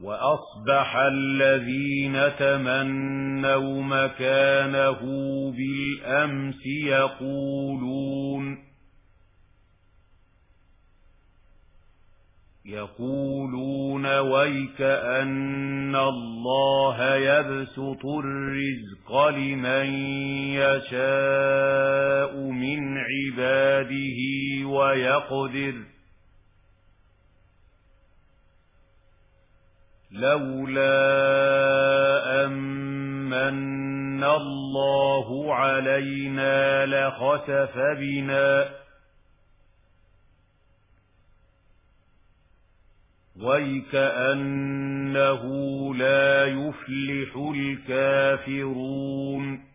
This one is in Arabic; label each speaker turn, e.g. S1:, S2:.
S1: وأصبح الذين تمنوا مكانه بالأمس يقولون ويكأن الله يبسط الرزق لمن يشاء من عباده ويقدر لولا أمن الله علينا لخسف بنا ويكأنه لا يفلح الكافرون